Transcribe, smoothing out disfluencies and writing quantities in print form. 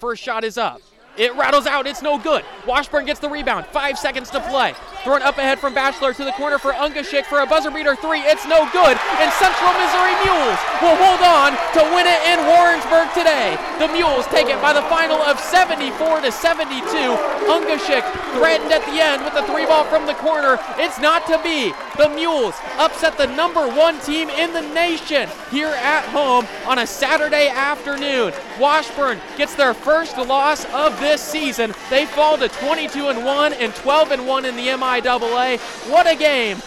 first shot is up. It rattles out. It's no good. Washburn gets the rebound. 5 seconds to play. Thrown up ahead from Batchelor to the corner for Ungashik for a buzzer beater three. It's no good. And Central Missouri Mules will hold on to win it in Warrensburg today. The Mules take it by the final of 74-72. Ungashik threatened at the end with the three ball from the corner. It's not to be. The Mules upset the number one team in the nation here at home on a Saturday afternoon. Washburn gets their first loss of this season. They fall to 22-1 and 12-1 in the MIAA. What a game